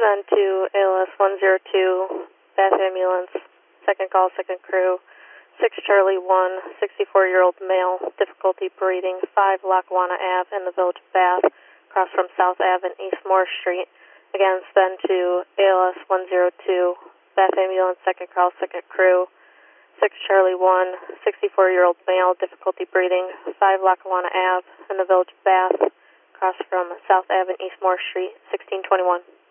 then to ALS 102, Bath Ambulance, second call, second crew, 6 Charlie 1, 64-year-old male, difficulty breathing, 5 Lackawanna Ave in the village of Bath, across from South Ave and East Moore Street. Again, then to ALS 102, Bath Ambulance, second call, second crew, 6 Charlie 1, 64-year-old male, difficulty breathing, 5 Lackawanna Ave in the village of Bath, across from South Ave and East Moore Street, 1621.